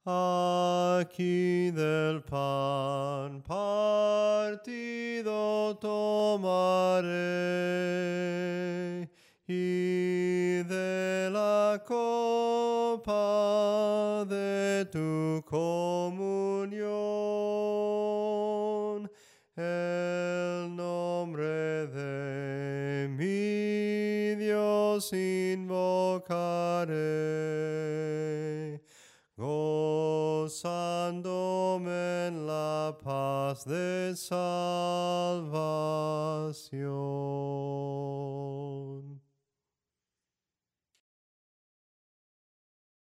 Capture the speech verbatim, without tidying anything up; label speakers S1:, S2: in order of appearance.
S1: Aquí del pan partido tomaré y de la copa de tu comunión el nombre de mi Dios invocaré, gozándome en la paz de salvación.